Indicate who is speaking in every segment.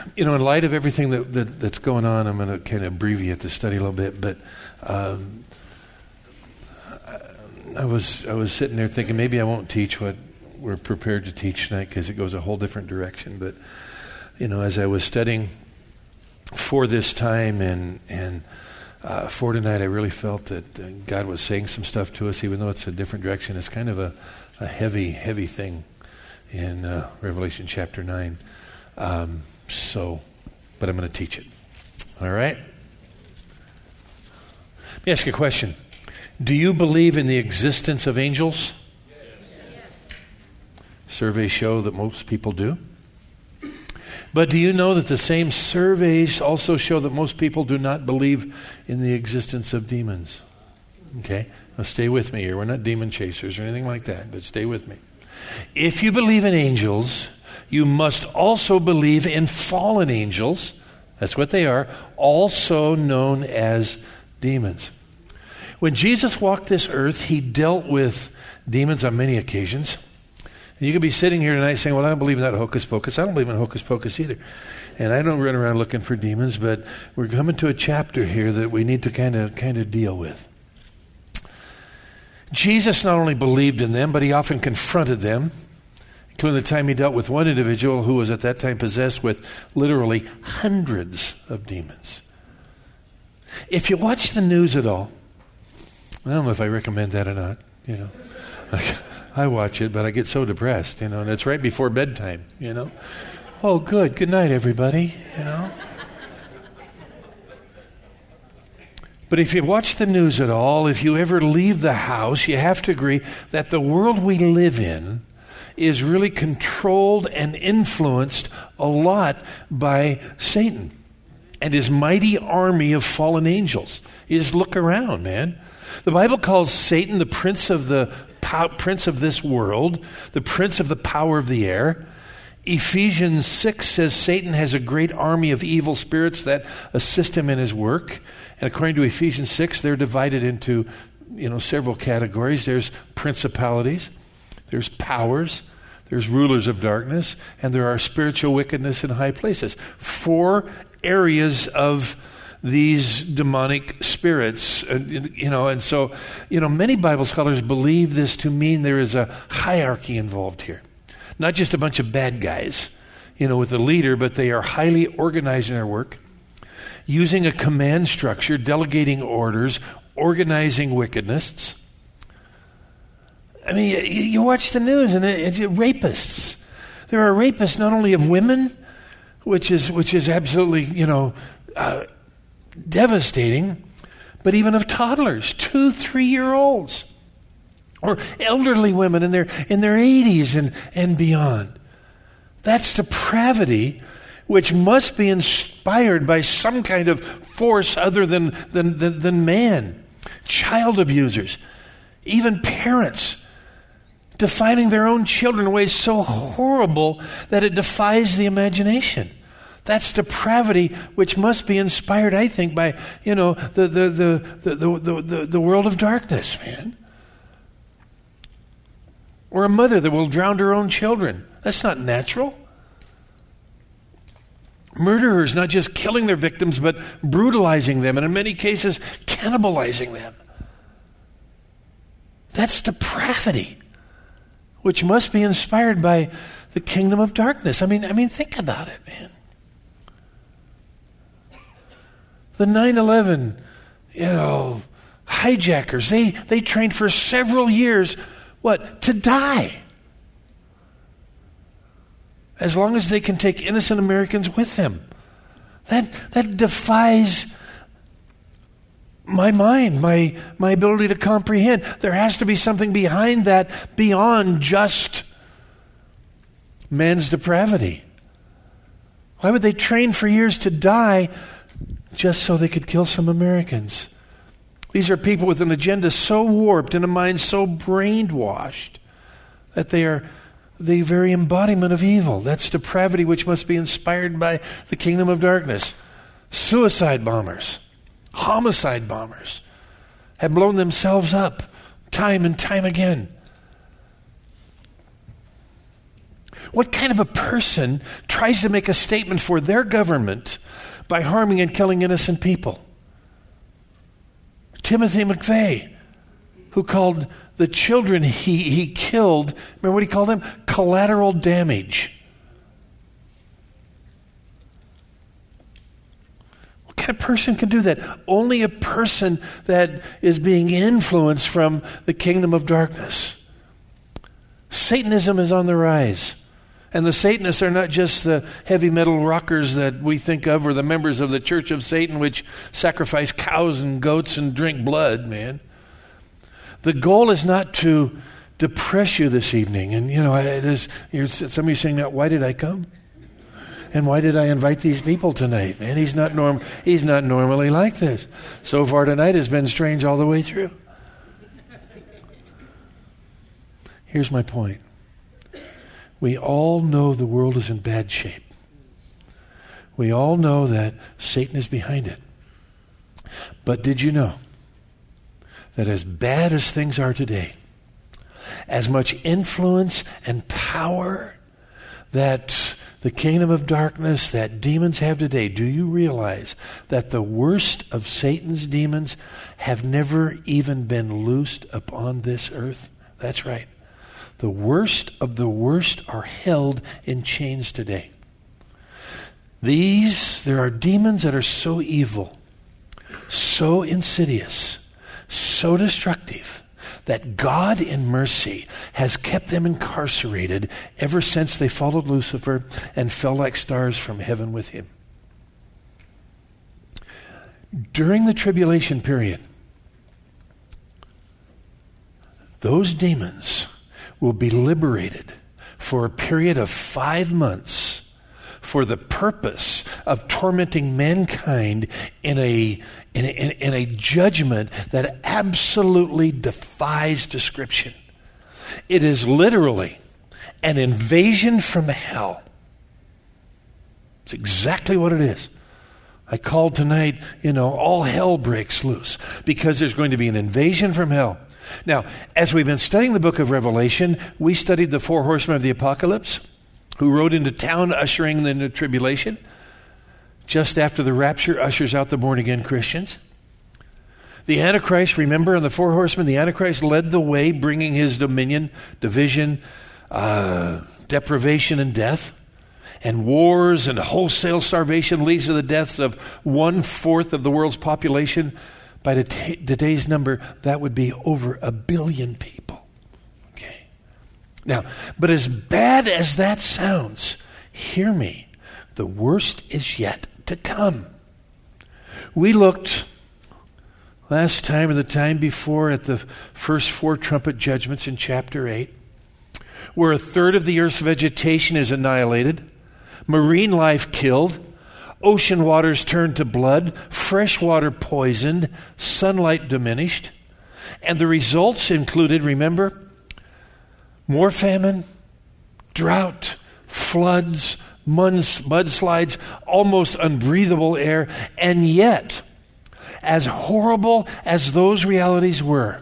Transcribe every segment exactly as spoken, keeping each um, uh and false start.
Speaker 1: you know, in light of everything that, that that's going on, I'm going to kind of abbreviate the study a little bit, but um, I, I was I was sitting there thinking maybe I won't teach what we're prepared to teach tonight because it goes a whole different direction. But you know, as I was studying for this time and and uh, for tonight, I really felt that uh, God was saying some stuff to us, even though it's a different direction. It's kind of a, a heavy, heavy thing in uh, Revelation chapter nine. Um, so, but I'm going to teach it. All right? Let me ask you a question. Do you believe in the existence of angels? Yes. Surveys show that most people do. But do you know that the same surveys also show that most people do not believe in the existence of demons? Okay? Now stay with me here. We're not demon chasers or anything like that, but stay with me. If you believe in angels, you must also believe in fallen angels. That's what they are, also known as demons. When Jesus walked this earth, he dealt with demons on many occasions. And you could be sitting here tonight saying, well, I don't believe in that hocus pocus. I don't believe in hocus pocus either. And I don't run around looking for demons, but we're coming to a chapter here that we need to kind of kind of deal with. Jesus not only believed in them, but he often confronted them, including the time he dealt with one individual who was at that time possessed with literally hundreds of demons. If you watch the news at all, I don't know if I recommend that or not, you know. I watch it, but I get so depressed, you know, and it's right before bedtime, you know. Oh, good. Good night, everybody, you know. But if you watch the news at all, if you ever leave the house, you have to agree that the world we live in is really controlled and influenced a lot by Satan and his mighty army of fallen angels. You just look around, man. The Bible calls Satan the prince of the pow- prince of this world, the prince of the power of the air. Ephesians six says Satan has a great army of evil spirits that assist him in his work. And according to Ephesians six, they're divided into, you know, several categories. There's principalities, there's powers, there's rulers of darkness, and there are spiritual wickedness in high places. Four areas of these demonic spirits, uh, you know, and so, you know, many Bible scholars believe this to mean there is a hierarchy involved here. Not just a bunch of bad guys, you know, with a leader, but they are highly organized in their work, using a command structure, delegating orders, organizing wickedness. I mean, you, you watch the news and it, it, rapists. There are rapists not only of women, which is which is absolutely, you know, uh, devastating, but even of toddlers, two, three-year-olds, or elderly women in their in their eighties and, and beyond. That's depravity, which must be inspired by some kind of force other than, than, than, than man. Child abusers, even parents, defining their own children in ways so horrible that it defies the imagination. That's depravity, which must be inspired, I think, by, you know, the the the the the, the, the world of darkness, man. Or a mother that will drown her own children. That's not natural. Murderers not just killing their victims, but brutalizing them, and in many cases, cannibalizing them. That's depravity, which must be inspired by the kingdom of darkness. I mean, I mean, think about it, man. The nine eleven, you know, hijackers, they, they trained for several years, what, to die. As long as they can take innocent Americans with them. That that defies my mind, my, my ability to comprehend. There has to be something behind that beyond just man's depravity. Why would they train for years to die just so they could kill some Americans? These are people with an agenda so warped and a mind so brainwashed that they are the very embodiment of evil. That's depravity, which must be inspired by the kingdom of darkness. Suicide bombers, homicide bombers have blown themselves up time and time again. What kind of a person tries to make a statement for their government by harming and killing innocent people? Timothy McVeigh, who called the children he, he killed, remember what he called them? Collateral damage. What kind of person can do that? Only a person that is being influenced from the kingdom of darkness. Satanism is on the rise. And the Satanists are not just the heavy metal rockers that we think of, or the members of the Church of Satan, which sacrifice cows and goats and drink blood, man. The goal is not to depress you this evening. And, you know, it is, you're, some of you saying that, why did I come? And why did I invite these people tonight? Man, he's not norm. He's not normally like this. So far tonight has been strange all the way through. Here's my point. We all know the world is in bad shape. We all know that Satan is behind it. But did you know that as bad as things are today, as much influence and power that the kingdom of darkness, that demons have today, do you realize that the worst of Satan's demons have never even been loosed upon this earth? That's right. The worst of the worst are held in chains today. These, there are demons that are so evil, so insidious, so destructive, that God in mercy has kept them incarcerated ever since they followed Lucifer and fell like stars from heaven with him. During the tribulation period, those demons will be liberated for a period of five months for the purpose of tormenting mankind in a, in a, in a judgment that absolutely defies description. It is literally an invasion from hell. It's exactly what it is. I called tonight, you know, all hell breaks loose, because there's going to be an invasion from hell. Now, as we've been studying the book of Revelation, we studied the four horsemen of the apocalypse who rode into town ushering in the tribulation. Just after the rapture ushers out the born-again Christians. The Antichrist, remember, in the four horsemen, the Antichrist led the way, bringing his dominion, division, uh, deprivation, and death. And wars and wholesale starvation leads to the deaths of one-fourth of the world's population. By the t- today's number, that would be over a billion people. Okay. Now, but as bad as that sounds, hear me. The worst is yet to come. We looked last time or the time before at the first four trumpet judgments in chapter eight, where a third of the earth's vegetation is annihilated, marine life killed, ocean waters turned to blood, fresh water poisoned, sunlight diminished. And the results included, remember, more famine, drought, floods, mudslides, almost unbreathable air. And yet, as horrible as those realities were,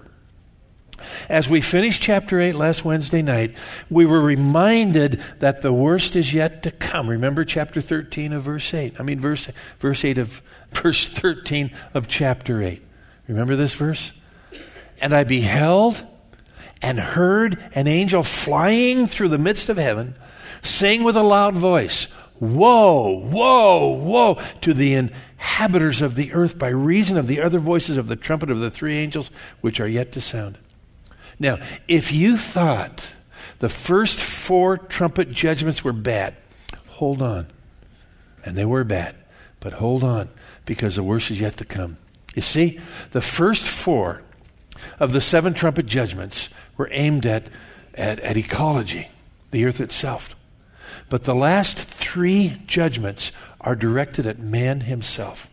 Speaker 1: as we finished chapter eight last Wednesday night, we were reminded that the worst is yet to come. Remember chapter thirteen of verse eight. I mean verse verse eight of verse thirteen of chapter eight. Remember this verse? And I beheld and heard an angel flying through the midst of heaven, saying with a loud voice, "Woe, woe, woe to the inhabitants of the earth by reason of the other voices of the trumpet of the three angels which are yet to sound." Now, if you thought the first four trumpet judgments were bad, hold on. And they were bad, but hold on, because the worst is yet to come. You see, the first four of the seven trumpet judgments were aimed at, at, at ecology, the earth itself. But the last three judgments are directed at man himself.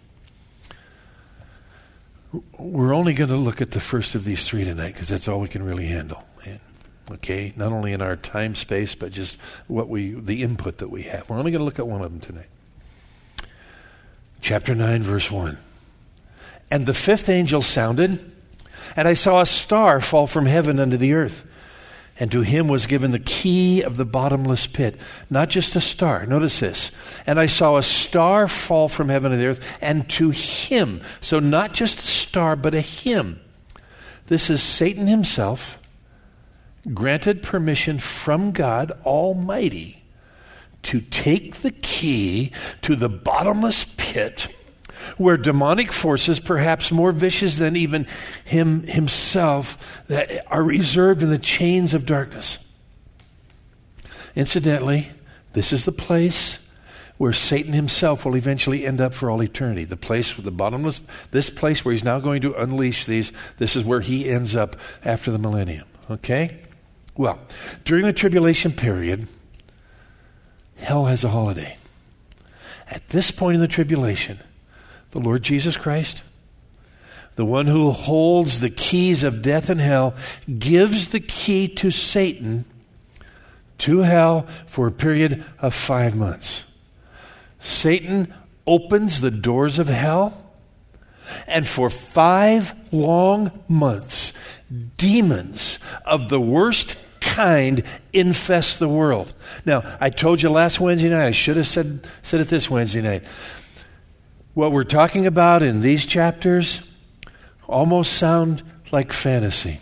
Speaker 1: We're only going to look at the first of these three tonight, because that's all we can really handle. And, okay, not only in our time space, but just what we, the input that we have. We're only going to look at one of them tonight. Chapter nine, verse one. And the fifth angel sounded, and I saw a star fall from heaven unto the earth. And to him was given the key of the bottomless pit, not just a star. Notice this. And I saw a star fall from heaven to the earth, and to him, so not just a star, but a him. This is Satan himself, granted permission from God Almighty to take the key to the bottomless pit, where demonic forces, perhaps more vicious than even him himself, that are reserved in the chains of darkness. Incidentally, this is the place where Satan himself will eventually end up for all eternity. The place with the bottomless, this place where he's now going to unleash these, this is where he ends up after the millennium. Okay? Well, during the tribulation period, hell has a holiday. At this point in the tribulation, the Lord Jesus Christ, the one who holds the keys of death and hell, gives the key to Satan to hell for a period of five months. Satan opens the doors of hell, and for five long months, demons of the worst kind infest the world. Now, I told you last Wednesday night, I should have said, said it this Wednesday night. What we're talking about in these chapters almost sound like fantasy.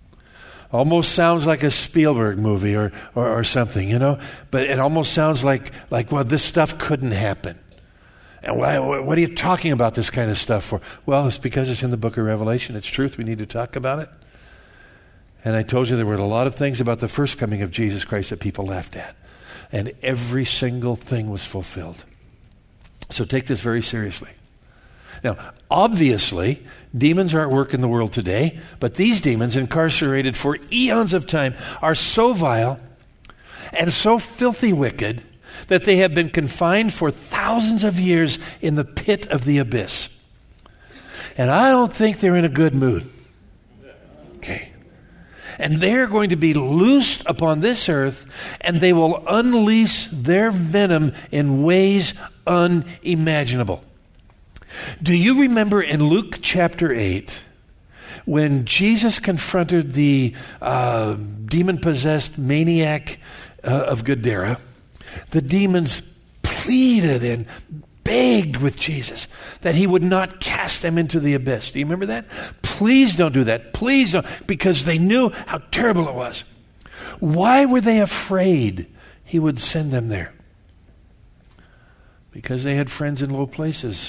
Speaker 1: Almost sounds like a Spielberg movie or, or, or something, you know? But it almost sounds like, like, well, this stuff couldn't happen. And why, what are you talking about this kind of stuff for? Well, it's because it's in the book of Revelation. It's truth. We need to talk about it. And I told you there were a lot of things about the first coming of Jesus Christ that people laughed at. And every single thing was fulfilled. So take this very seriously. Now, obviously, demons are at work in the world today, but these demons, incarcerated for eons of time, are so vile and so filthy wicked that they have been confined for thousands of years in the pit of the abyss. And I don't think they're in a good mood. Okay. And they're going to be loosed upon this earth, and they will unleash their venom in ways unimaginable. Do you remember in Luke chapter eight, when Jesus confronted the uh, demon-possessed maniac uh, of Gadara, the demons pleaded and begged with Jesus that he would not cast them into the abyss. Do you remember that? Please don't do that. Please don't, because they knew how terrible it was. Why were they afraid he would send them there? Because they had friends in low places.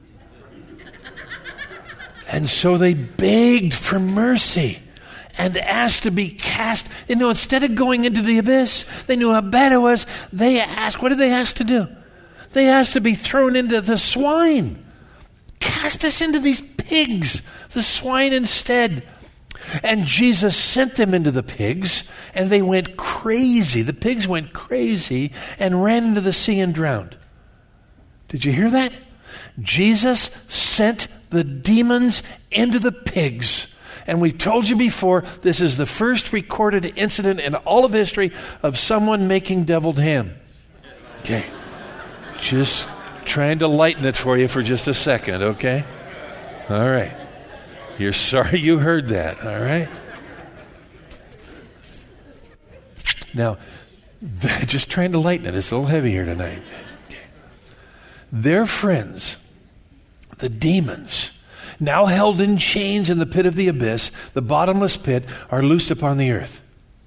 Speaker 1: And so they begged for mercy and asked to be cast. You know, instead of going into the abyss, they knew how bad it was. They asked, what did they ask to do? They asked to be thrown into the swine. Cast us into these pigs, the swine instead. And Jesus sent them into the pigs, and they went crazy. The pigs went crazy and ran into the sea and drowned. Did you hear that? Jesus sent the demons into the pigs. And we've told you before, this is the first recorded incident in all of history of someone making deviled ham. Okay. Just trying to lighten it for you for just a second, okay? All right. You're sorry you heard that, all right? Now, just trying to lighten it. It's a little heavy here tonight. Okay. Their friends, the demons, now held in chains in the pit of the abyss, the bottomless pit, are loosed upon the earth.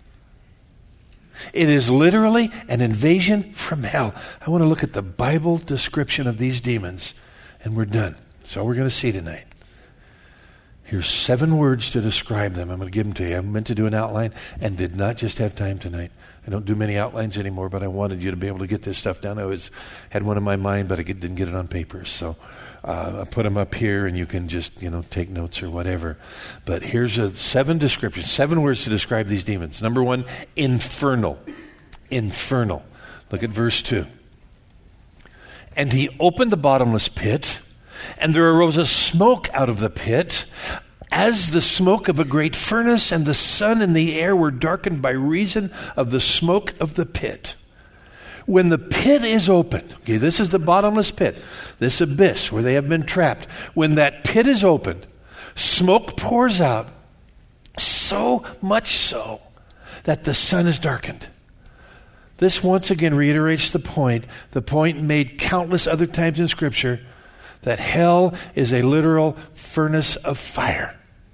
Speaker 1: It is literally an invasion from hell. I want to look at the Bible description of these demons, and we're done. That's all we're going to see tonight. Here's seven words to describe them. I'm going to give them to you. I meant to do an outline and did not just have time tonight. I don't do many outlines anymore, but I wanted you to be able to get this stuff down. I was had one in my mind, but I didn't get it on paper. So uh, I put them up here, and you can just, you know, take notes or whatever. But here's a seven descriptions, seven words to describe these demons. Number one, infernal. Infernal. Look at verse two. And he opened the bottomless pit, and there arose a smoke out of the pit, as the smoke of a great furnace, and the sun and the air were darkened by reason of the smoke of the pit. When the pit is opened, okay, this is the bottomless pit, this abyss where they have been trapped. When that pit is opened, smoke pours out, so much so that the sun is darkened. This once again reiterates the point, the point made countless other times in Scripture, that hell is a literal furnace of fire.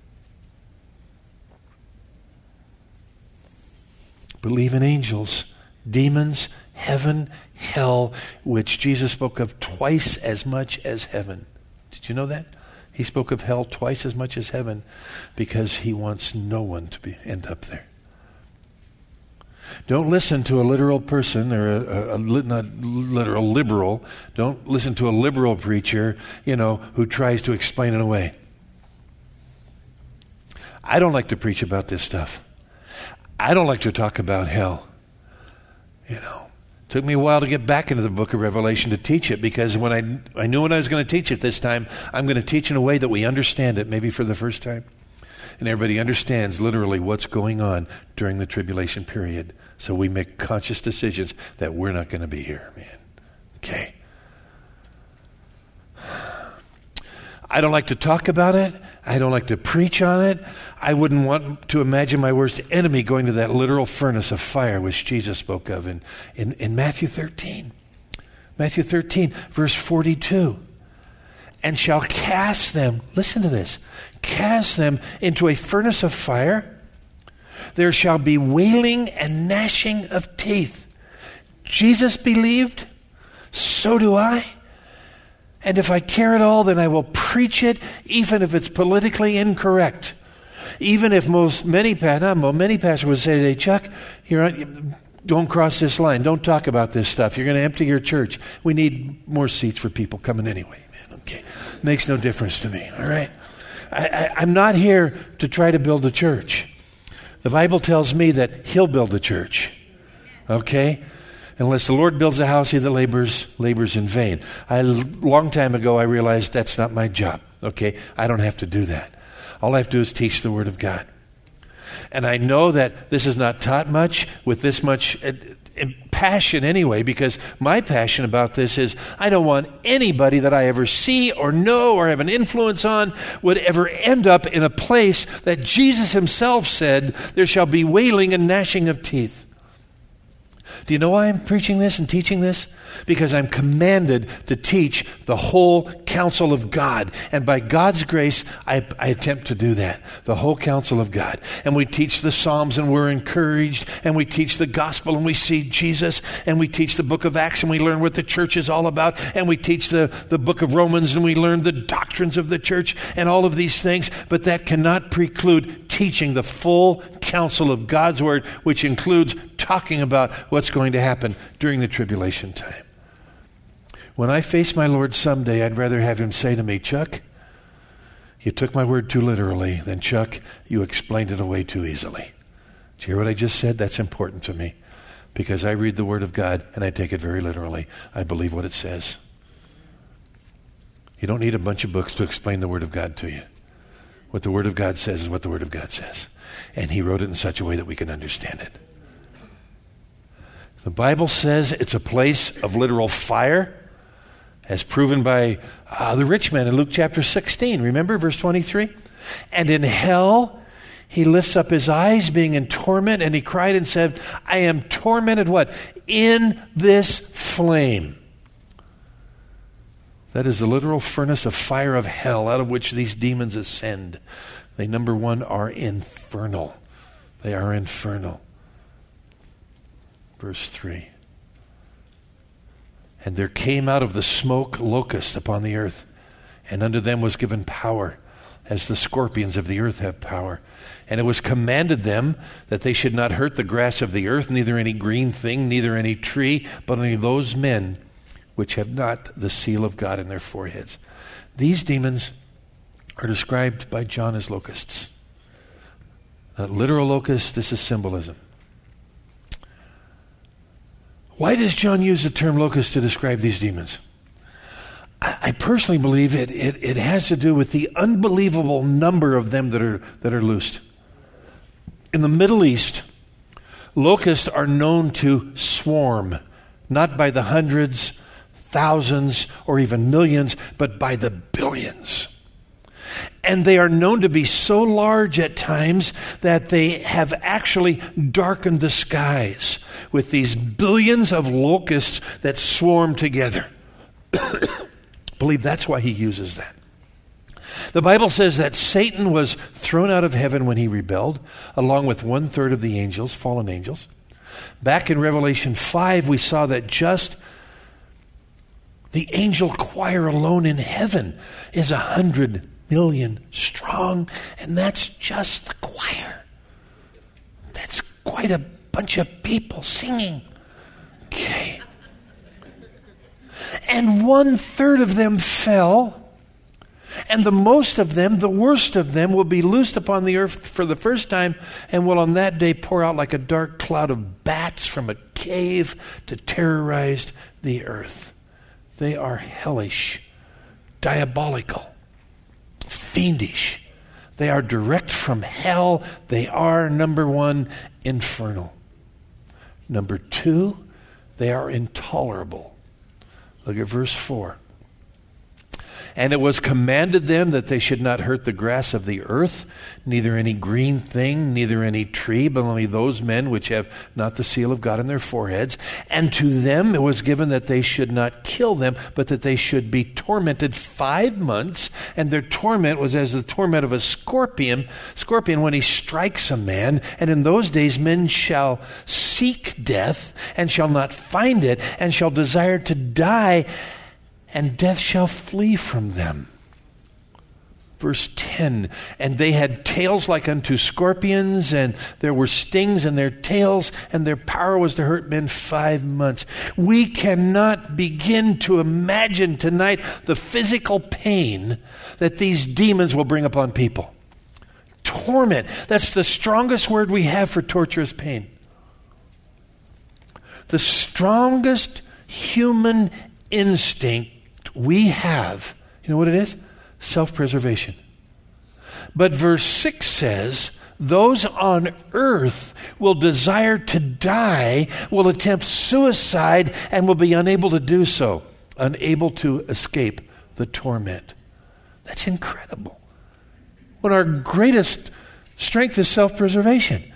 Speaker 1: Believe in angels, demons, heaven, hell, which Jesus spoke of twice as much as heaven. Did you know that? He spoke of hell twice as much as heaven because he wants no one to be end up there. Don't listen to a literal person or a, a, a not literal liberal. Don't listen to a liberal preacher, you know, who tries to explain it away. I don't like to preach about this stuff. I don't like to talk about hell. You know, it took me a while to get back into the book of Revelation to teach it, because when I I knew when I was going to teach it this time, I'm going to teach in a way that we understand it, maybe for the first time. And everybody understands literally what's going on during the tribulation period. So we make conscious decisions that we're not going to be here, man. Okay. I don't like to talk about it. I don't like to preach on it. I wouldn't want to imagine my worst enemy going to that literal furnace of fire which Jesus spoke of in, in, in Matthew thirteen. Matthew thirteen, verse forty-two. And shall cast them, listen to this, cast them into a furnace of fire. There shall be wailing and gnashing of teeth. Jesus believed, so do I. And if I care at all, then I will preach it, even if it's politically incorrect. Even if most many not most, many pastors would say today, Chuck, you're on, don't cross this line. Don't talk about this stuff. You're going to empty your church. We need more seats for people coming anyway. Man, okay, makes no difference to me. All right, I, I, I'm not here to try to build a church. The Bible tells me that He'll build the church. Okay. Unless the Lord builds a house, he that labors, labors in vain. A long time ago, I realized that's not my job, okay? I don't have to do that. All I have to do is teach the Word of God. And I know that this is not taught much with this much uh, passion anyway, because my passion about this is I don't want anybody that I ever see or know or have an influence on would ever end up in a place that Jesus himself said, there shall be wailing and gnashing of teeth. Do you know why I'm preaching this and teaching this? Because I'm commanded to teach the whole counsel of God. And by God's grace, I, I attempt to do that. The whole counsel of God. And we teach the Psalms and we're encouraged. And we teach the gospel and we see Jesus. And we teach the book of Acts and we learn what the church is all about. And we teach the, the book of Romans and we learn the doctrines of the church and all of these things. But that cannot preclude teaching the full counsel of God's word, which includes talking about what's going to happen during the tribulation time. When I face my Lord someday, I'd rather have him say to me, Chuck, you took my word too literally, than Chuck, you explained it away too easily. Do you hear what I just said? That's important to me because I read the word of God and I take it very literally. I believe what it says. You don't need a bunch of books to explain the word of God to you. What the word of God says is what the word of God says. And he wrote it in such a way that we can understand it. The Bible says it's a place of literal fire, as proven by uh, the rich man in Luke chapter sixteen. Remember verse twenty-three? And in hell, he lifts up his eyes, being in torment, and he cried and said, I am tormented, what? In this flame. That is the literal furnace of fire of hell out of which these demons ascend. They, number one, are infernal. They are infernal. Verse three. And there came out of the smoke locusts upon the earth, and unto them was given power, as the scorpions of the earth have power. And it was commanded them that they should not hurt the grass of the earth, neither any green thing, neither any tree, but only those men which have not the seal of God in their foreheads. These demons are described by John as locusts. Not literal locusts, this is symbolism. Why does John use the term locust to describe these demons? I, I personally believe it, it, it has to do with the unbelievable number of them that are, that are loosed. In the Middle East, locusts are known to swarm, not by the hundreds, thousands, or even millions, but by the billions. And they are known to be so large at times that they have actually darkened the skies with these billions of locusts that swarm together. I believe that's why he uses that. The Bible says that Satan was thrown out of heaven when he rebelled, along with one-third of the angels, fallen angels. Back in Revelation five, we saw that just the angel choir alone in heaven is a hundred million strong, and that's just the choir. That's quite a bunch of people singing. Okay. And one-third of them fell. And the most of them, the worst of them, will be loosed upon the earth for the first time and will on that day pour out like a dark cloud of bats from a cave to terrorize the earth. They are hellish, diabolical, fiendish. They are direct from hell. They are, number one, infernal. Number two, they are intolerable. Look at verse four. And it was commanded them that they should not hurt the grass of the earth, neither any green thing, neither any tree, but only those men which have not the seal of God in their foreheads. And to them it was given that they should not kill them, but that they should be tormented five months. And their torment was as the torment of a scorpion, scorpion when he strikes a man. And in those days men shall seek death, and shall not find it, and shall desire to die, and death shall flee from them. Verse ten, and they had tails like unto scorpions, and there were stings in their tails, and their power was to hurt men five months. We cannot begin to imagine tonight the physical pain that these demons will bring upon people. Torment, that's the strongest word we have for torturous pain. The strongest human instinct we have, you know what it is? Self-preservation. But verse six says, those on earth will desire to die, will attempt suicide, and will be unable to do so, unable to escape the torment. That's incredible. When our greatest strength is self-preservation.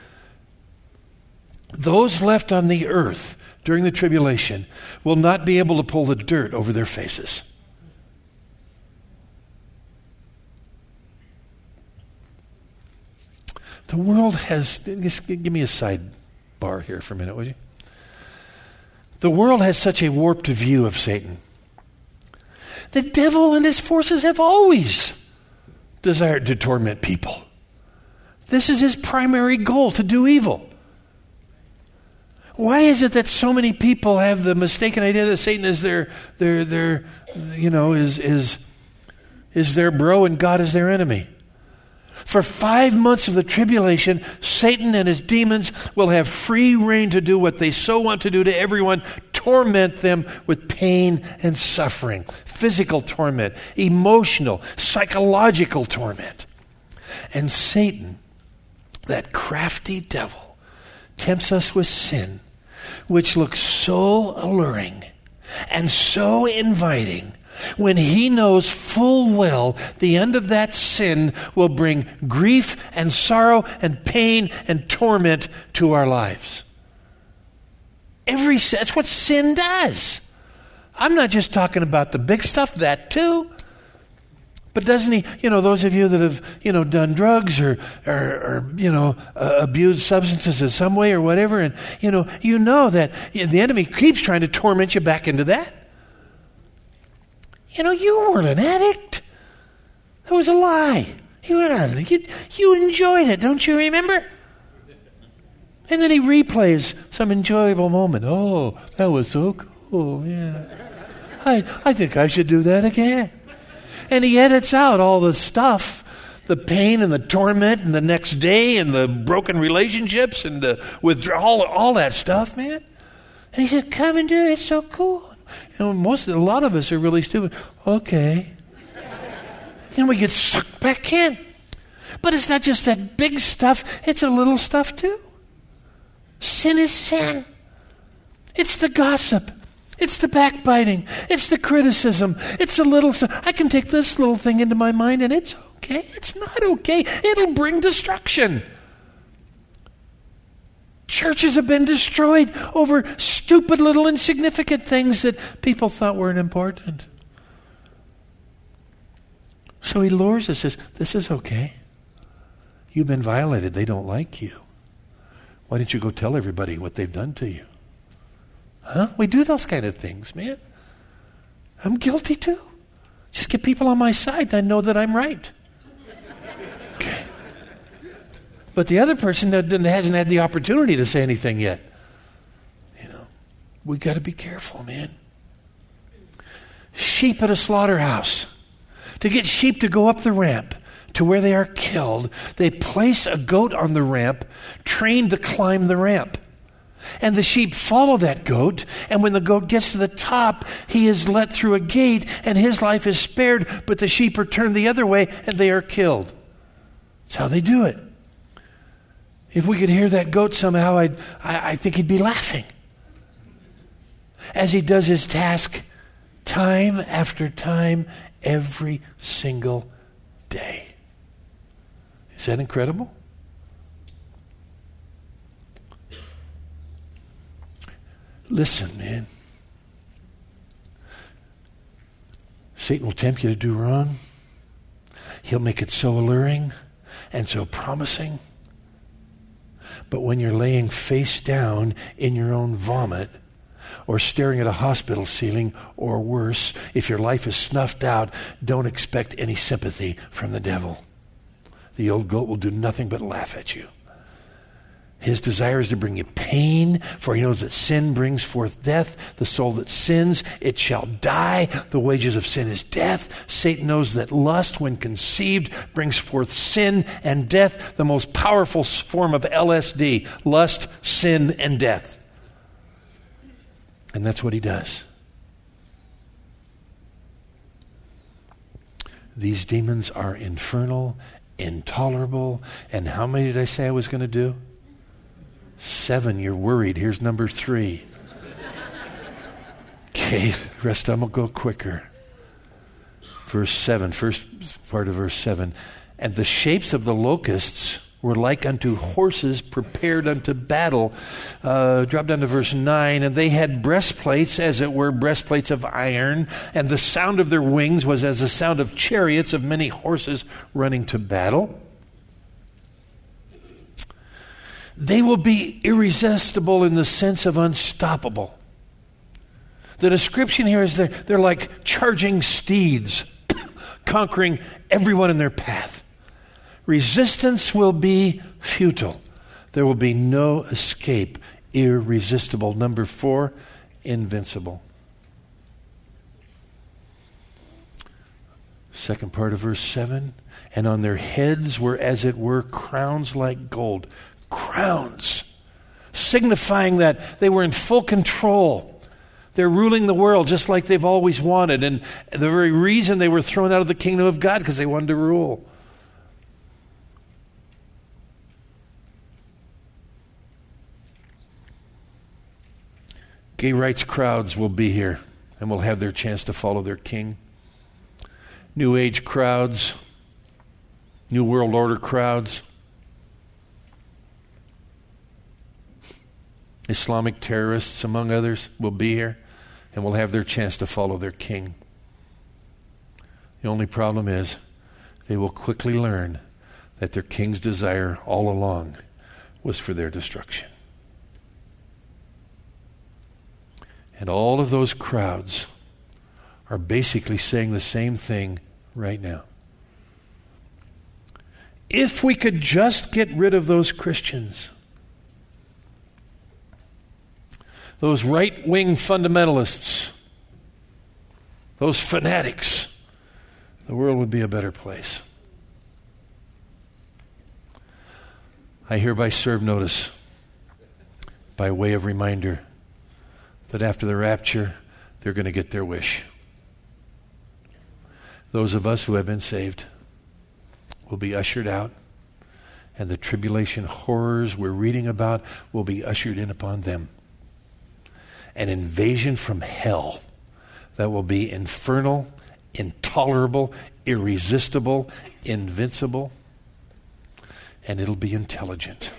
Speaker 1: Those left on the earth during the tribulation will not be able to pull the dirt over their faces. The world has, just give me a sidebar here for a minute, would you? The world has such a warped view of Satan. The devil and his forces have always desired to torment people. This is his primary goal, to do evil. Why is it that so many people have the mistaken idea that Satan is their, their, their, you know, is is is their bro and God is their enemy? For five months of the tribulation, Satan and his demons will have free rein to do what they so want to do to everyone, torment them with pain and suffering, physical torment, emotional, psychological torment. And Satan, that crafty devil, tempts us with sin, which looks so alluring and so inviting, when he knows full well the end of that sin will bring grief and sorrow and pain and torment to our lives. Every that's what sin does. I'm not just talking about the big stuff, that too. But doesn't he, you know, those of you that have, you know, done drugs or, or, or you know, uh, abused substances in some way or whatever, and, you know, you know that the enemy keeps trying to torment you back into that. You know, you weren't an addict. That was a lie. You weren't an addict. You, you enjoyed it, don't you remember? And then he replays some enjoyable moment. Oh, that was so cool, yeah. I, I think I should do that again. And he edits out all the stuff, the pain and the torment and the next day and the broken relationships and the withdrawal, all that stuff, man. And he said, come and do it. It's so cool. You know, most, a lot of us are really stupid. Okay. And we get sucked back in. But it's not just that big stuff. It's a little stuff too. Sin is sin. It's the gossip. It's the backbiting. It's the criticism. It's a little stuff. I can take this little thing into my mind and it's okay. It's not okay. It'll bring destruction. Churches have been destroyed over stupid little insignificant things that people thought weren't important. So he lures us, says, this is okay. You've been violated. They don't like you. Why don't you go tell everybody what they've done to you? Huh? We do those kind of things, man. I'm guilty too. Just get people on my side and I know that I'm right. Okay. But the other person that hasn't had the opportunity to say anything yet. You know, we got to be careful, man. Sheep at a slaughterhouse. To get sheep to go up the ramp to where they are killed, they place a goat on the ramp, trained to climb the ramp. And the sheep follow that goat, and when the goat gets to the top, he is let through a gate, and his life is spared, but the sheep are turned the other way, and they are killed. That's how they do it. If we could hear that goat somehow, I'd, I, I think he'd be laughing. As he does his task time after time, every single day. Is that incredible? Listen, man. Satan will tempt you to do wrong. He'll make it so alluring and so promising. But when you're laying face down in your own vomit, or staring at a hospital ceiling, or worse, if your life is snuffed out, don't expect any sympathy from the devil. The old goat will do nothing but laugh at you. His desire is to bring you pain, for he knows that sin brings forth death. The soul that sins, it shall die. The wages of sin is death. Satan knows that lust, when conceived, brings forth sin and death, the most powerful form of L S D, lust, sin, and death. And that's what he does. These demons are infernal, intolerable. And how many did I say I was going to do? Seven. You're worried. Here's number three. Okay, rest I'm going to go quicker. Verse seven, first part of verse seven. And the shapes of the locusts were like unto horses prepared unto battle. Uh, drop down to verse nine. And they had breastplates, as it were, breastplates of iron. And the sound of their wings was as the sound of chariots of many horses running to battle. They will be irresistible in the sense of unstoppable. The description here is they're, they're like charging steeds, conquering everyone in their path. Resistance will be futile. There will be no escape. Irresistible. Number four, invincible. Second part of verse seven. And on their heads were, as it were, crowns like gold. Crowns. Signifying that they were in full control. They're ruling the world just like they've always wanted. And the very reason they were thrown out of the kingdom of God, because they wanted to rule. Gay rights crowds will be here and will have their chance to follow their king. New Age crowds, New World Order crowds, Islamic terrorists, among others, will be here and will have their chance to follow their king. The only problem is they will quickly learn that their king's desire all along was for their destruction. And all of those crowds are basically saying the same thing right now. If we could just get rid of those Christians, those right-wing fundamentalists, those fanatics, the world would be a better place. I hereby serve notice by way of reminder that after the rapture, they're going to get their wish. Those of us who have been saved will be ushered out, and the tribulation horrors we're reading about will be ushered in upon them. An invasion from hell that will be infernal, intolerable, irresistible, invincible, and it'll be intelligent.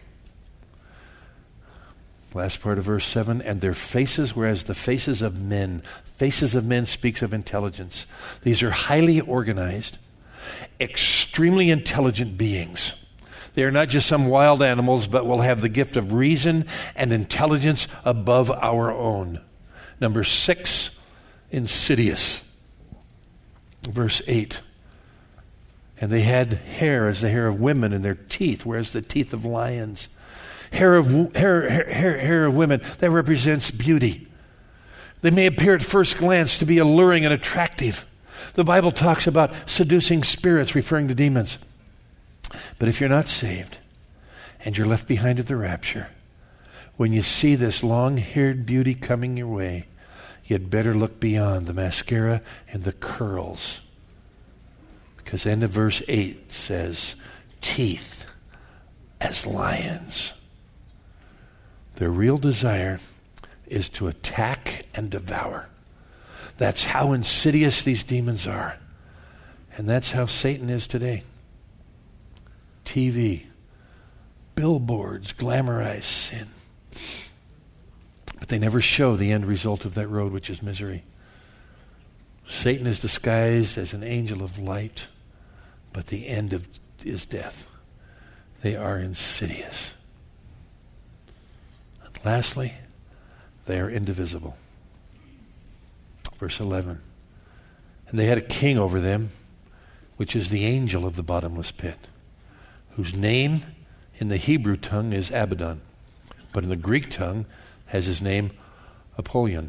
Speaker 1: Last part of verse seven, and their faces were as the faces of men. Faces of men speaks of intelligence. These are highly organized, extremely intelligent beings. They are not just some wild animals, but will have the gift of reason and intelligence above our own. Number six, insidious. Verse eight. And they had hair as the hair of women, and their teeth were as the teeth of lions. Hair of hair, hair, hair, hair of women, that represents beauty. They may appear at first glance to be alluring and attractive. The Bible talks about seducing spirits, referring to demons. But if you're not saved and you're left behind at the rapture, when you see this long-haired beauty coming your way, you'd better look beyond the mascara and the curls. Because end of verse eight says, teeth as lions. Their real desire is to attack and devour. That's how insidious these demons are. And that's how Satan is today. T V, billboards glamorize sin. But they never show the end result of that road, which is misery. Satan is disguised as an angel of light, but the end of is death. They are insidious. And lastly, they are indivisible. Verse eleven. And they had a king over them, which is the angel of the bottomless pit, whose name in the Hebrew tongue is Abaddon, but in the Greek tongue has his name Apollyon.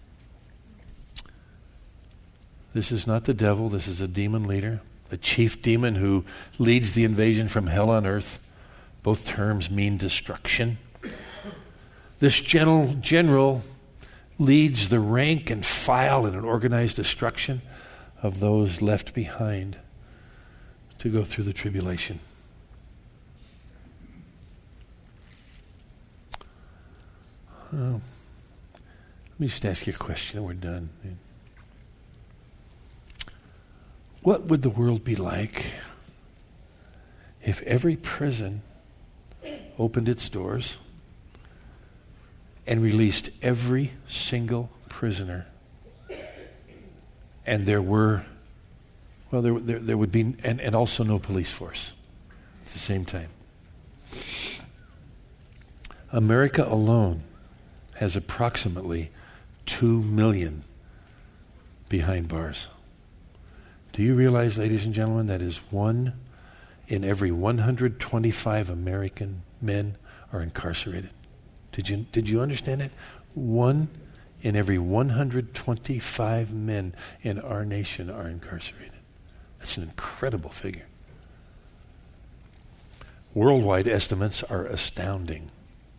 Speaker 1: This is not the devil, this is a demon leader, the chief demon who leads the invasion from hell on earth. Both terms mean destruction. This general, general leads the rank and file in an organized destruction of those left behind to go through the tribulation. Well, let me just ask you a question and we're done. What would the world be like if every prison opened its doors and released every single prisoner, and there were, well, there there, there would be, and, and also no police force at the same time? America alone has approximately two million behind bars. Do you realize, ladies and gentlemen, that is one in every one hundred twenty-five American men are incarcerated? Did you did you understand that? One in every one hundred twenty-five men in our nation are incarcerated. That's an incredible figure. Worldwide estimates are astounding.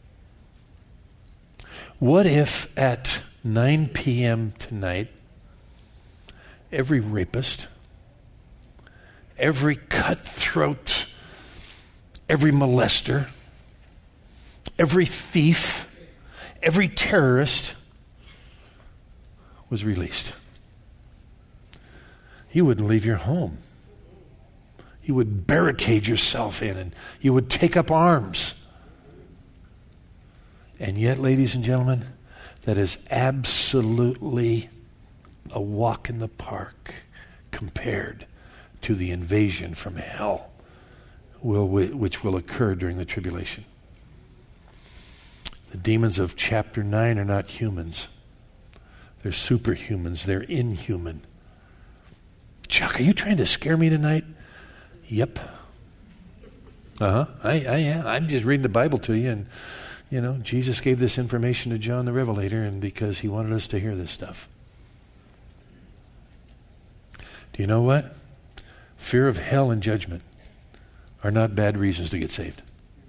Speaker 1: What if at nine p.m. tonight, every rapist, every cutthroat, every molester, every thief, every terrorist was released? You wouldn't leave your home. You would barricade yourself in and you would take up arms. And yet, ladies and gentlemen, that is absolutely a walk in the park compared to the invasion from hell will, which will occur during the tribulation. The demons of chapter nine are not humans. They're superhumans. They're inhuman. Chuck, are you trying to scare me tonight? Yep. Uh-huh. I, I am. I'm just reading the Bible to you, and, you know, Jesus gave this information to John the Revelator, and because he wanted us to hear this stuff. Do you know what? Fear of hell and judgment are not bad reasons to get saved.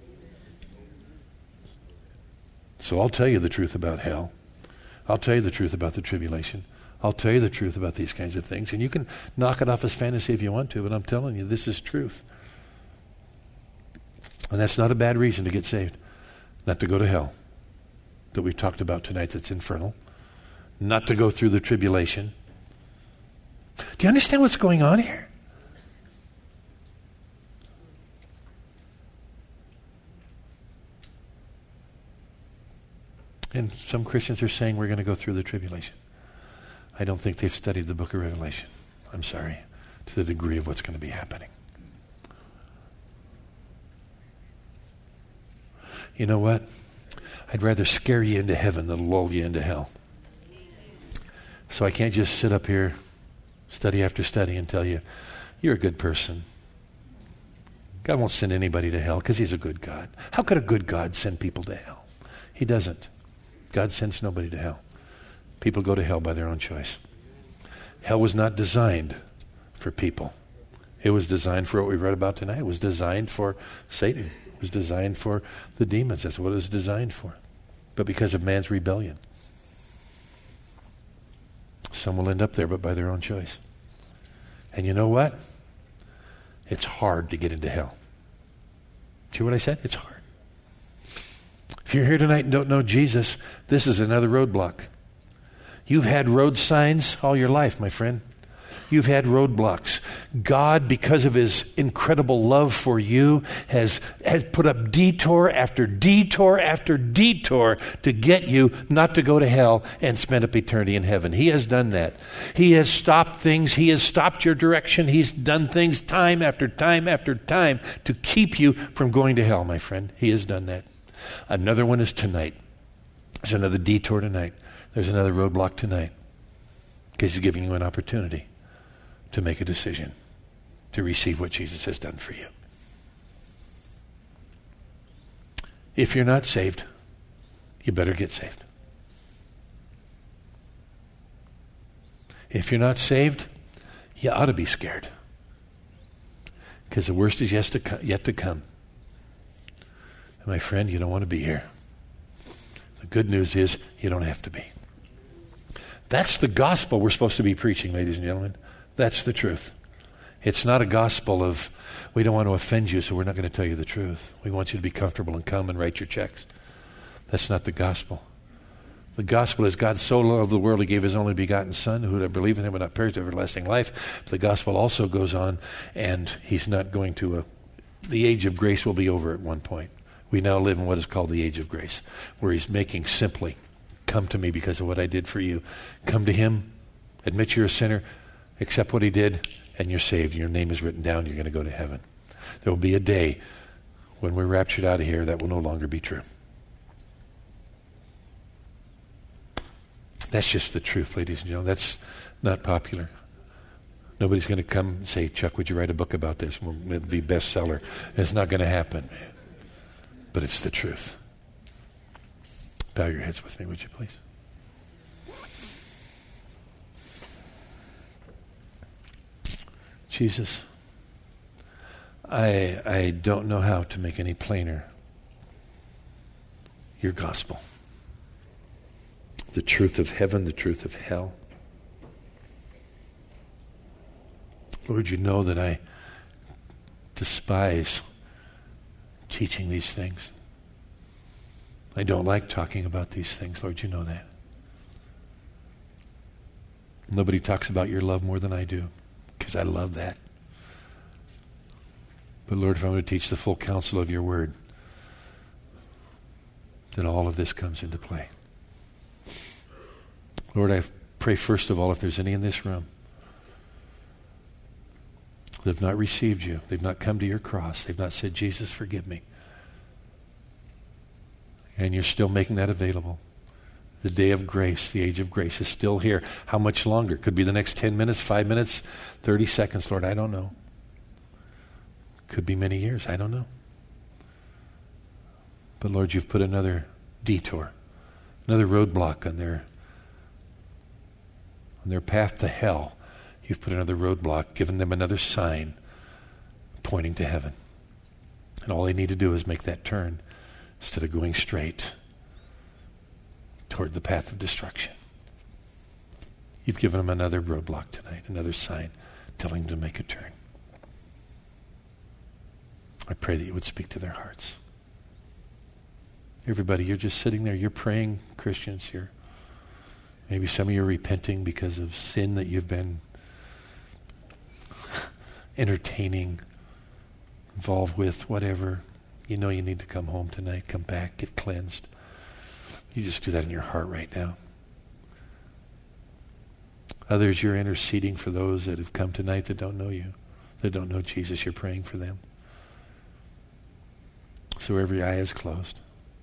Speaker 1: So I'll tell you the truth about hell. I'll tell you the truth about the tribulation. I'll tell you the truth about these kinds of things. And you can knock it off as fantasy if you want to, but I'm telling you, this is truth. And that's not a bad reason to get saved. Not to go to hell, that we've talked about tonight, that's infernal. Not to go through the tribulation. Do you understand what's going on here? And some Christians are saying we're going to go through the tribulation. I don't think they've studied the book of Revelation. I'm sorry, to the degree of what's going to be happening. You know what? I'd rather scare you into heaven than lull you into hell. So I can't just sit up here, study after study, and tell you, you're a good person. God won't send anybody to hell because he's a good God. How could a good God send people to hell? He doesn't. God sends nobody to hell. People go to hell by their own choice. Hell was not designed for people. It was designed for what we read about tonight. It was designed for Satan. It was designed for the demons. That's what it was designed for. But because of man's rebellion, some will end up there, but by their own choice. And you know what? It's hard to get into hell. Do you hear what I said? It's hard. If you're here tonight and don't know Jesus, this is another roadblock. You've had road signs all your life, my friend. You've had roadblocks. God, because of his incredible love for you, has, has put up detour after detour after detour to get you not to go to hell and spend up eternity in heaven. He has done that. He has stopped things. He has stopped your direction. He's done things time after time after time to keep you from going to hell, my friend. He has done that. Another one is tonight. There's another detour tonight. There's another roadblock tonight. Because he's giving you an opportunity to make a decision to receive what Jesus has done for you. If you're not saved, you better get saved. If you're not saved, you ought to be scared. Because the worst is yet to co- yet to come. And my friend, you don't want to be here. The good news is you don't have to be. That's the gospel we're supposed to be preaching, ladies and gentlemen. That's the truth. It's not a gospel of, we don't want to offend you, so we're not going to tell you the truth. We want you to be comfortable and come and write your checks. That's not the gospel. The gospel is God so loved the world, he gave his only begotten Son, who would believe in him would not perish to everlasting life. The gospel also goes on, and he's not going to, uh, the age of grace will be over at one point. We now live in what is called the age of grace, where he's making simply, come to me because of what I did for you. Come to him, admit you're a sinner, accept what he did, and you're saved. Your name is written down. You're going to go to heaven. There will be a day when we're raptured out of here that will no longer be true. That's just the truth, ladies and gentlemen. That's not popular. Nobody's going to come and say, Chuck, would you write a book about this? It'll be bestseller. It's not going to happen. But it's the truth. Bow your heads with me, would you please? Jesus, I I don't know how to make any plainer your gospel. The truth of heaven, the truth of hell. Lord, you know that I despise teaching these things. I don't like talking about these things. Lord, you know that. Nobody talks about your love more than I do, because I love that. But Lord, if I'm going to teach the full counsel of your word, then all of this comes into play. Lord, I pray first of all, if there's any in this room who have not received you, they've not come to your cross, they've not said, Jesus, forgive me. And you're still making that available. The day of grace, the age of grace is still here. How much longer? Could be the next ten minutes, five minutes, thirty seconds, Lord, I don't know. Could be many years, I don't know. But Lord, you've put another detour, another roadblock on their, on their path to hell. You've put another roadblock, given them another sign pointing to heaven. And all they need to do is make that turn instead of going straight toward the path of destruction. You've given them another roadblock tonight, another sign telling them to make a turn. I pray that you would speak to their hearts. Everybody, you're just sitting there, you're praying, Christians here. Maybe some of you are repenting because of sin that you've been entertaining, involved with, whatever. You know you need to come home tonight, come back, get cleansed. You just do that in your heart right now. Others, you're interceding for those that have come tonight that don't know you, that don't know Jesus. You're praying for them. So every eye is closed.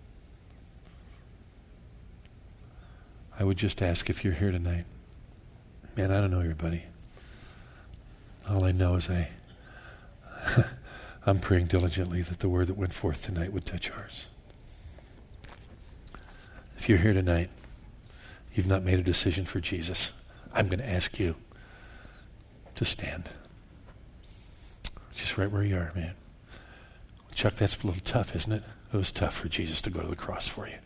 Speaker 1: I would just ask if you're here tonight. Man, I don't know everybody. All I know is I, I'm praying diligently that the word that went forth tonight would touch hearts. If you're here tonight, you've not made a decision for Jesus, I'm going to ask you to stand. Just right where you are, man. Chuck, that's a little tough, isn't it? It was tough for Jesus to go to the cross for you.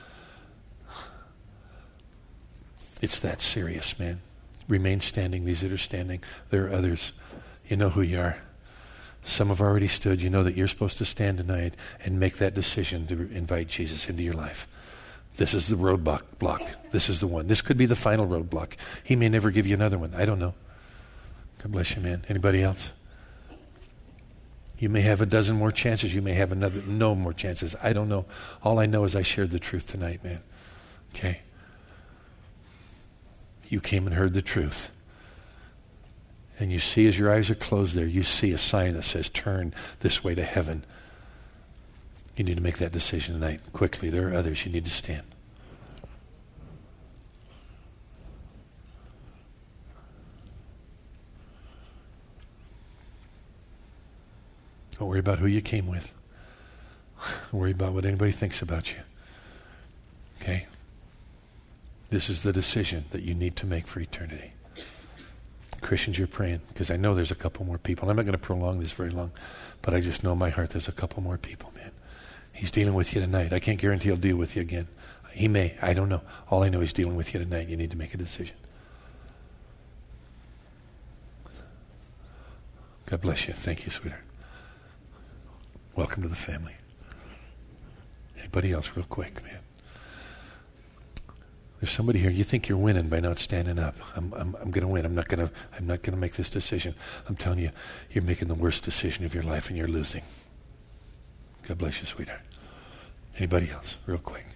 Speaker 1: It's that serious, man. Remain standing, these that are standing. There are others. You know who you are. Some have already stood. You know that you're supposed to stand tonight and make that decision to invite Jesus into your life. This is the roadblock. Block. This is the one. This could be the final roadblock. He may never give you another one. I don't know. God bless you, man. Anybody else? You may have a dozen more chances. You may have another, no more chances. I don't know. All I know is I shared the truth tonight, man. Okay? You came and heard the truth. And you see, as your eyes are closed there, you see a sign that says, turn this way to heaven. You need to make that decision tonight. Quickly, there are others. You need to stand. Don't worry about who you came with. Don't worry about what anybody thinks about you. Okay? This is the decision that you need to make for eternity. Christians, you're praying, because I know there's a couple more people. I'm not going to prolong this very long, but I just know in my heart there's a couple more people, man. He's dealing with you tonight. I can't guarantee he'll deal with you again. He may. I don't know. All I know is dealing with you tonight. You need to make a decision. God bless you. Thank you, sweetheart. Welcome to the family. Anybody else real quick, man? There's somebody here. You think you're winning by not standing up. I'm, I'm, I'm going to win. I'm not going to. I'm not going to make this decision. I'm telling you, you're making the worst decision of your life, and you're losing. God bless you, sweetheart. Anybody else, real quick?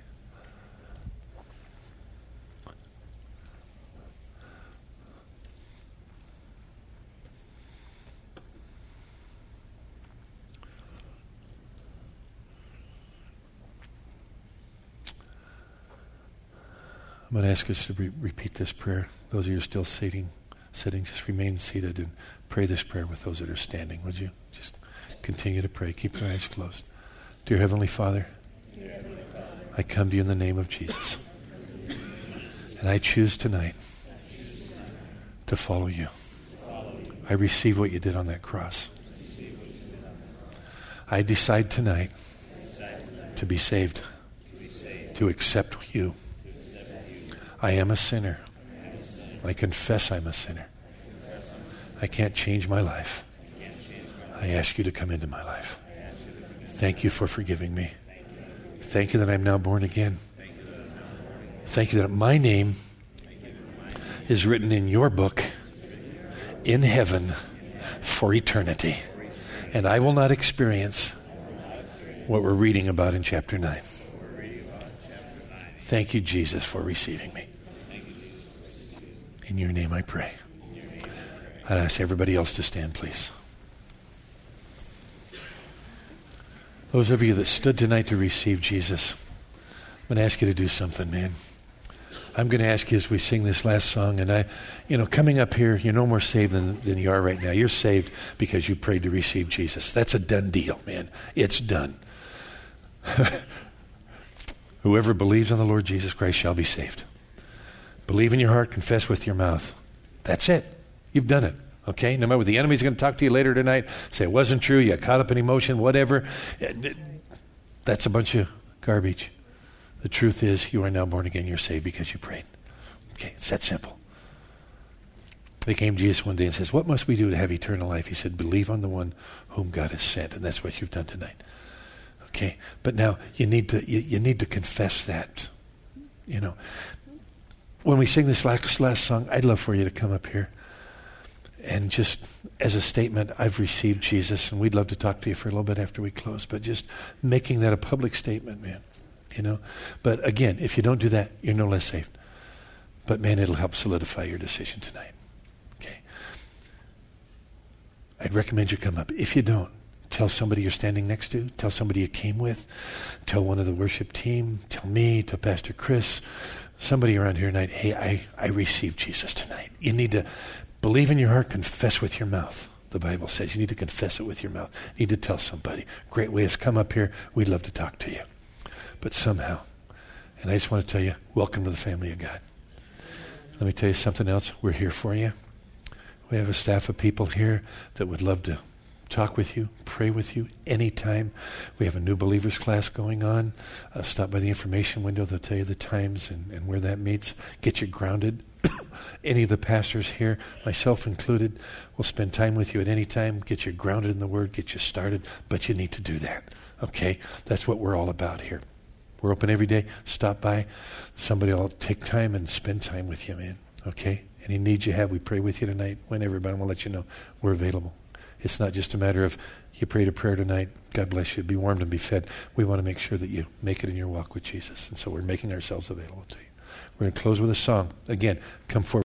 Speaker 1: I'm going to ask us to re- repeat this prayer. Those of you who are still sitting, sitting, just remain seated and pray this prayer with those that are standing, would you? Just continue to pray. Keep your eyes closed. Dear Heavenly Father, Dear Heavenly Father, I come to you in the name of Jesus. And I choose tonight to follow you. I receive what you did on that cross. I decide tonight to be saved, to accept you. I am a sinner. I confess I'm a sinner. I can't change my life. I ask you to come into my life. Thank you for forgiving me. Thank you that I'm now born again. Thank you that my name is written in your book in heaven for eternity. And I will not experience what we're reading about in chapter nine. Thank you, Jesus, for receiving me. In your name I pray. I'd ask everybody else to stand, please. Those of you that stood tonight to receive Jesus, I'm going to ask you to do something, man. I'm going to ask you as we sing this last song, and I, you know, coming up here, you're no more saved than, than you are right now. You're saved because you prayed to receive Jesus. That's a done deal, man. It's done. Whoever believes on the Lord Jesus Christ shall be saved. Believe in your heart, confess with your mouth. That's it. You've done it. Okay? No matter what the enemy's going to talk to you later tonight, say it wasn't true, you got caught up in emotion, whatever. That's a bunch of garbage. The truth is, you are now born again. You're saved because you prayed. Okay? It's that simple. They came to Jesus one day and says, what must we do to have eternal life? He said, believe on the one whom God has sent. And that's what you've done tonight. Okay, but now you need to you, you need to confess that. You know, when we sing this last, last song, I'd love for you to come up here. And just as a statement, I've received Jesus, and we'd love to talk to you for a little bit after we close, but just making that a public statement, man, you know. But again, if you don't do that, you're no less saved. But man, it'll help solidify your decision tonight, okay? I'd recommend you come up. If you don't, tell somebody you're standing next to, tell somebody you came with, tell one of the worship team, tell me, tell Pastor Chris, somebody around here tonight, hey, I, I received Jesus tonight. You need to believe in your heart, confess with your mouth. The Bible says you need to confess it with your mouth. You need to tell somebody. Great way is come up here. We'd love to talk to you. But somehow, and I just want to tell you, welcome to the family of God. Let me tell you something else. We're here for you. We have a staff of people here that would love to talk with you, pray with you anytime. We have a new believers class going on. Uh, stop by the information window. They'll tell you the times and, and where that meets. Get you grounded. Any of the pastors here, myself included, will spend time with you at any time, get you grounded in the Word, get you started, but you need to do that, okay? That's what we're all about here. We're open every day. Stop by. Somebody will take time and spend time with you, man, okay? Any needs you have, we pray with you tonight. Whenever, but we'll let you know we're available. It's not just a matter of you prayed a prayer tonight, God bless you, be warmed and be fed. We want to make sure that you make it in your walk with Jesus, and so we're making ourselves available to you. We're going to close with a song. Again, come forward.